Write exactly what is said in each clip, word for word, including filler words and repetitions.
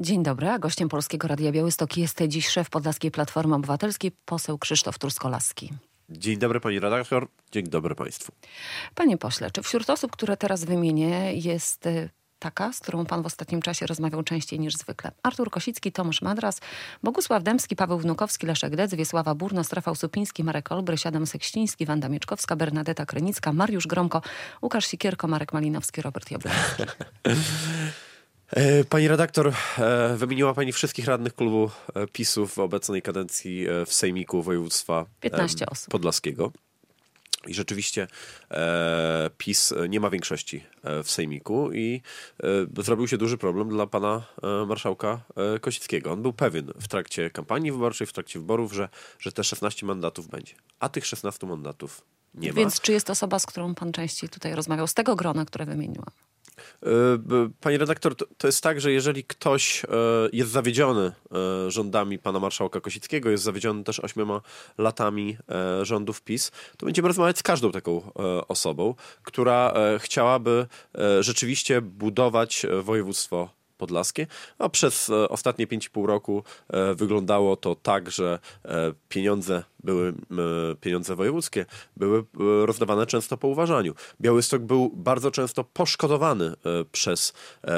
Dzień dobry, a gościem Polskiego Radia Białystok jest dziś szef Podlaskiej Platformy Obywatelskiej, poseł Krzysztof Truskolaski. Dzień dobry pani redaktor, dzień dobry państwu. Panie pośle, czy wśród osób, które teraz wymienię, jest taka, z którą pan w ostatnim czasie rozmawiał częściej niż zwykle? Artur Kosicki, Tomasz Madras, Bogusław Dębski, Paweł Wnukowski, Leszek Dec, Wiesława Burnos, Rafał Supiński, Marek Olbryś, Adam Sekściński, Wanda Mieczkowska, Bernadeta Krynicka, Mariusz Gromko, Łukasz Sikierko, Marek Malinowski, Robert Jabłoński. Pani redaktor, wymieniła pani wszystkich radnych klubu PiSu w obecnej kadencji w Sejmiku Województwa piętnaście osób. Podlaskiego. I rzeczywiście e, PiS nie ma większości w Sejmiku i e, zrobił się duży problem dla pana e, marszałka e, Kosickiego. On był pewien w trakcie kampanii wyborczej, w trakcie wyborów, że, że te szesnaście mandatów będzie. A tych szesnastu mandatów nie ma. Więc czy jest osoba, z którą pan częściej tutaj rozmawiał, z tego grona, które wymieniłam? Pani redaktor, to, to jest tak, że jeżeli ktoś jest zawiedziony rządami pana marszałka Kosickiego, jest zawiedziony też ośmioma latami rządów PiS, to będziemy rozmawiać z każdą taką osobą, która chciałaby rzeczywiście budować województwo podlaskie, a przez ostatnie pięć i pół roku wyglądało to tak, że pieniądze były, pieniądze wojewódzkie były rozdawane często po uważaniu. Białystok był bardzo często poszkodowany przez,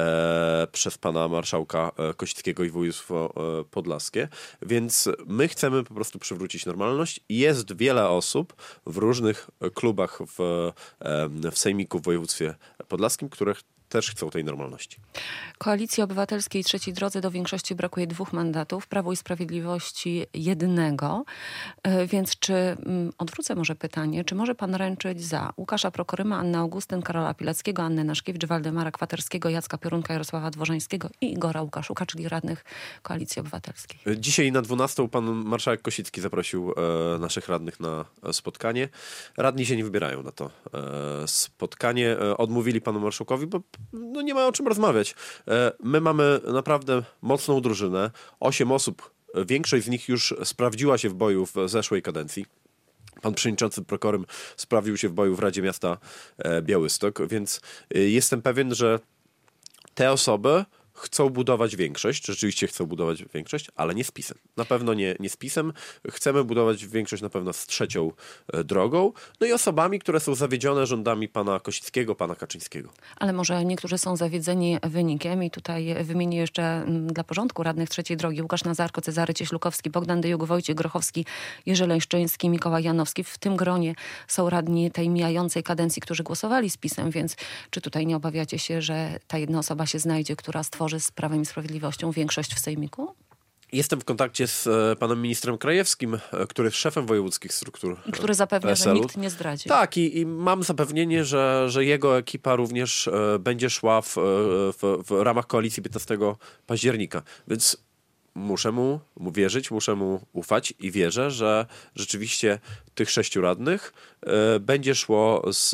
przez pana marszałka Kosickiego i województwo podlaskie, więc my chcemy po prostu przywrócić normalność. Jest wiele osób w różnych klubach w, w Sejmiku w województwie podlaskim, które też chcą tej normalności. Koalicji Obywatelskiej i Trzeciej Drodze do większości brakuje dwóch mandatów, Prawo i Sprawiedliwości jednego. Więc czy, odwrócę może pytanie, czy może pan ręczyć za Łukasza Prokoryma, Annę Augustyn, Karola Pileckiego, Annę Naszkiewicz, Waldemara Kwaterskiego, Jacka Piorunka, Jarosława Dworzańskiego i Igora Łukaszuka, czyli radnych Koalicji Obywatelskiej? Dzisiaj na dwunastą pan marszałek Kosicki zaprosił e, naszych radnych na spotkanie. Radni się nie wybierają na to e, spotkanie. E, odmówili panu marszałkowi, bo no nie ma o czym rozmawiać. My mamy naprawdę mocną drużynę. Osiem osób, większość z nich już sprawdziła się w boju w zeszłej kadencji. Pan przewodniczący Prokorym sprawdził się w boju w Radzie Miasta Białystok, więc jestem pewien, że te osoby chcą budować większość, rzeczywiście chcą budować większość, ale nie z PiS-em. Na pewno nie, nie z PiS-em. Chcemy budować większość na pewno z Trzecią Drogą, no i osobami, które są zawiedzione rządami pana Kosickiego, pana Kaczyńskiego. Ale może niektórzy są zawiedzeni wynikiem i tutaj wymienię jeszcze dla porządku radnych Trzeciej Drogi: Łukasz Nazarko, Cezary Cieślukowski, Bogdan Dyjuk, Wojciech Grochowski, Jerzy Leńszczyński, Mikołaj Janowski. W tym gronie są radni tej mijającej kadencji, którzy głosowali z PiS-em, więc czy tutaj nie obawiacie się, że ta jedna osoba się znajdzie, która stworzy z Prawem i Sprawiedliwością większość w Sejmiku? Jestem w kontakcie z panem ministrem Krajewskim, który jest szefem wojewódzkich struktur I który zapewnia, P S L-u. że nikt nie zdradzi. Tak, i, i mam zapewnienie, że, że jego ekipa również e, będzie szła w, w, w ramach koalicji piętnastego października. Więc muszę mu, mu wierzyć, muszę mu ufać i wierzę, że rzeczywiście tych sześciu radnych e, będzie szło z,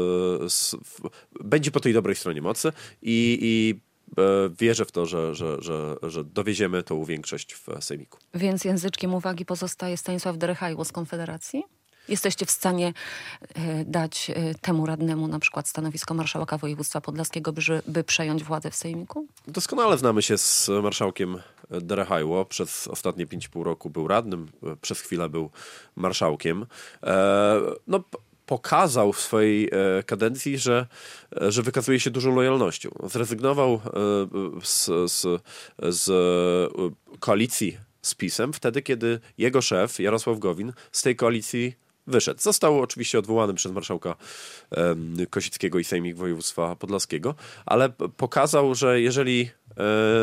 z w, będzie po tej dobrej stronie mocy i, i wierzę w to, że, że, że, że dowieziemy tą większość w Sejmiku. Więc języczkiem uwagi pozostaje Stanisław Derechajło z Konfederacji? Jesteście w stanie e, dać e, temu radnemu na przykład stanowisko marszałka województwa podlaskiego, by, by przejąć władzę w Sejmiku? Doskonale znamy się z marszałkiem Derechajło. Przez ostatnie pięć i pół roku był radnym, przez chwilę był marszałkiem. E, no pokazał w swojej e, kadencji, że, e, że wykazuje się dużą lojalnością. Zrezygnował e, z, z, z e, koalicji z PiS-em wtedy, kiedy jego szef Jarosław Gowin z tej koalicji wyszedł. Został oczywiście odwołany przez marszałka e, Kosickiego i Sejmik Województwa Podlaskiego, ale p- pokazał, że jeżeli e,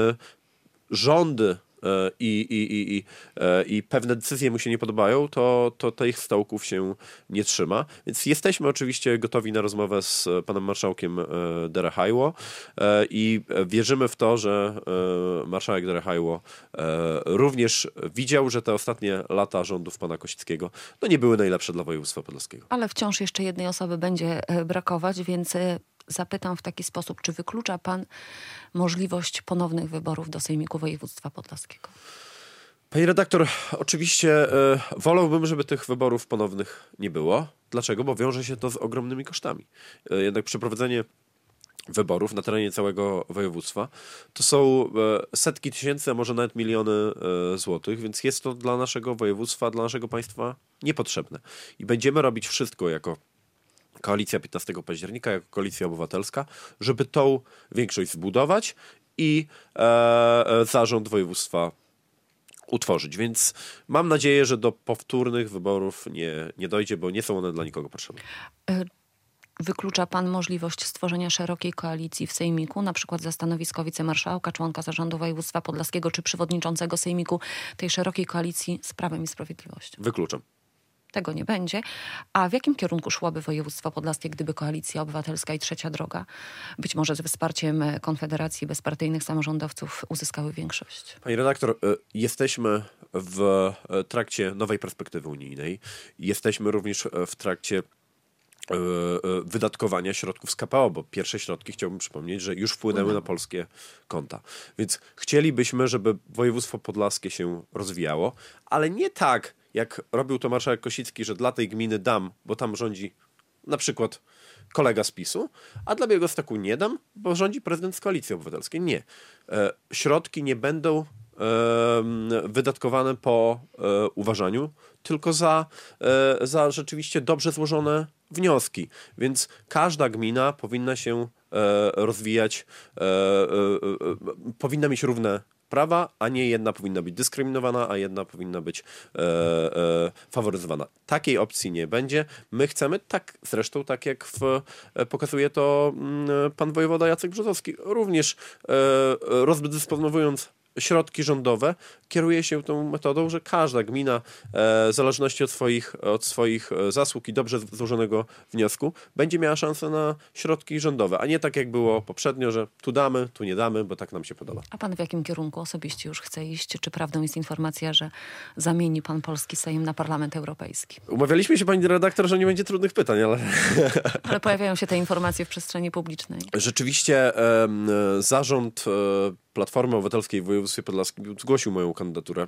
rządy I, i, i, i, i pewne decyzje mu się nie podobają, to, to tych stołków się nie trzyma. Więc jesteśmy oczywiście gotowi na rozmowę z panem marszałkiem Derechajło i wierzymy w to, że marszałek Derechajło również widział, że te ostatnie lata rządów pana Kosickiego no nie były najlepsze dla województwa podlaskiego. Ale wciąż jeszcze jednej osoby będzie brakować, więc zapytam w taki sposób, czy wyklucza pan możliwość ponownych wyborów do Sejmiku Województwa Podlaskiego? Pani redaktor, oczywiście e, wolałbym, żeby tych wyborów ponownych nie było. Dlaczego? Bo wiąże się to z ogromnymi kosztami. E, jednak przeprowadzenie wyborów na terenie całego województwa, to są setki tysięcy, a może nawet miliony złotych, więc jest to dla naszego województwa, dla naszego państwa niepotrzebne. I będziemy robić wszystko jako Koalicja piętnastego października, jako Koalicja Obywatelska, żeby tą większość zbudować i e, zarząd województwa utworzyć. Więc mam nadzieję, że do powtórnych wyborów nie, nie dojdzie, bo nie są one dla nikogo potrzebne. Wyklucza pan możliwość stworzenia szerokiej koalicji w Sejmiku, na przykład za stanowisko wicemarszałka, członka zarządu województwa podlaskiego czy przewodniczącego Sejmiku tej szerokiej koalicji z Prawem i Sprawiedliwością? Wykluczam. Tego nie będzie. A w jakim kierunku szłoby województwo podlaskie, gdyby Koalicja Obywatelska i Trzecia Droga, być może z wsparciem Konfederacji bezpartyjnych samorządowców, uzyskały większość? Pani redaktor, jesteśmy w trakcie nowej perspektywy unijnej. Jesteśmy również w trakcie wydatkowania środków z K P O, bo pierwsze środki, chciałbym przypomnieć, że już wpłynęły na polskie konta. Więc chcielibyśmy, żeby województwo podlaskie się rozwijało, ale nie tak, jak robił to marszałek Kosicki, że dla tej gminy dam, bo tam rządzi na przykład kolega z PiSu, a dla Białegostoku nie dam, bo rządzi prezydent z Koalicji Obywatelskiej. Nie. E, środki nie będą e, wydatkowane po e, uważaniu, tylko za, e, za rzeczywiście dobrze złożone wnioski. Więc każda gmina powinna się e, rozwijać, e, e, e, powinna mieć równe prawa, a nie jedna powinna być dyskryminowana, a jedna powinna być e, e, faworyzowana. Takiej opcji nie będzie. My chcemy, tak zresztą tak jak w, e, pokazuje to m, pan wojewoda Jacek Brzozowski, również e, rozdysponowując środki rządowe, kieruje się tą metodą, że każda gmina, e, w zależności od swoich, od swoich zasług i dobrze złożonego wniosku, będzie miała szansę na środki rządowe, a nie tak jak było poprzednio, że tu damy, tu nie damy, bo tak nam się podoba. A pan w jakim kierunku osobiście już chce iść? Czy prawdą jest informacja, że zamieni pan polski Sejm na Parlament Europejski? Umawialiśmy się, pani redaktor, że nie będzie trudnych pytań, ale... Ale pojawiają się te informacje w przestrzeni publicznej. Rzeczywiście e, zarząd e, Platformy Obywatelskiej w województwie podlaskim zgłosił moją kandydaturę,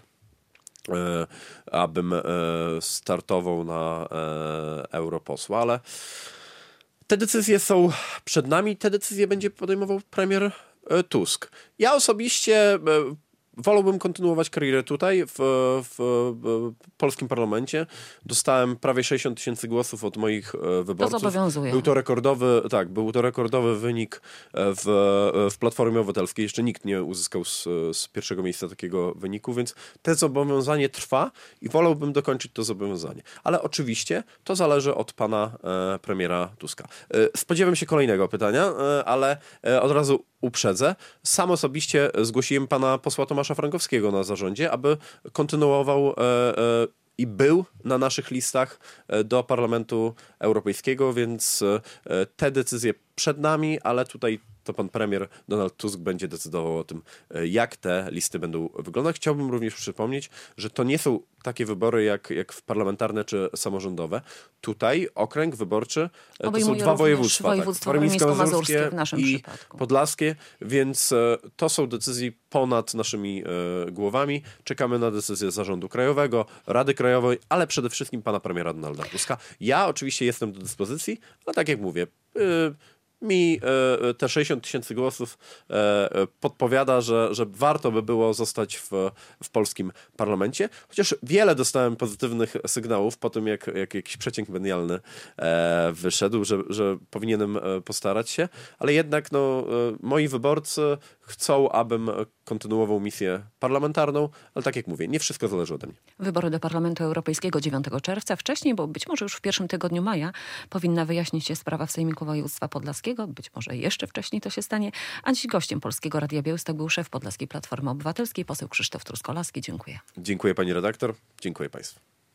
e, abym e, startował na e, europosła, ale te decyzje są przed nami, te decyzje będzie podejmował premier e, Tusk. Ja osobiście e, wolałbym kontynuować karierę tutaj w, w, w polskim parlamencie. Dostałem prawie sześćdziesiąt tysięcy głosów od moich wyborców. To zobowiązuje. Był to rekordowy, tak, był to rekordowy wynik w, w Platformie Obywatelskiej. Jeszcze nikt nie uzyskał z, z pierwszego miejsca takiego wyniku, więc te zobowiązanie trwa i wolałbym dokończyć to zobowiązanie. Ale oczywiście to zależy od pana e, premiera Tuska. E, spodziewam się kolejnego pytania, e, ale e, od razu uprzedzę. Sam osobiście zgłosiłem pana posła Tomasza Frankowskiego na zarządzie, aby kontynuował e, e, i był na naszych listach do Parlamentu Europejskiego, więc e, te decyzje przed nami, ale tutaj to pan premier Donald Tusk będzie decydował o tym, jak te listy będą wyglądać. Chciałbym również przypomnieć, że to nie są takie wybory jak, jak w parlamentarne czy samorządowe. Tutaj okręg wyborczy to są dwa województwa. Województwo tak, warmińsko-mazurskie w naszym i przypadku. podlaskie, więc to są decyzje ponad naszymi e, głowami. Czekamy na decyzję Zarządu Krajowego, Rady Krajowej, ale przede wszystkim pana premiera Donalda Tuska. Ja oczywiście jestem do dyspozycji, ale tak jak mówię, y, mi e, te sześćdziesiąt tysięcy głosów e, podpowiada, że, że warto by było zostać w, w polskim parlamencie. Chociaż wiele dostałem pozytywnych sygnałów po tym, jak, jak jakiś przeciąg medialny e, wyszedł, że, że powinienem postarać się, ale jednak no, e, moi wyborcy chcą, abym kontynuował misję parlamentarną, ale tak jak mówię, nie wszystko zależy ode mnie. Wybory do Parlamentu Europejskiego dziewiątego czerwca. Wcześniej, bo być może już w pierwszym tygodniu maja powinna wyjaśnić się sprawa w Sejmiku Województwa Podlaskiego. Być może jeszcze wcześniej to się stanie. A dziś gościem Polskiego Radia Białystok był szef Podlaskiej Platformy Obywatelskiej, poseł Krzysztof Truskolaski. Dziękuję. Dziękuję pani redaktor. Dziękuję państwu.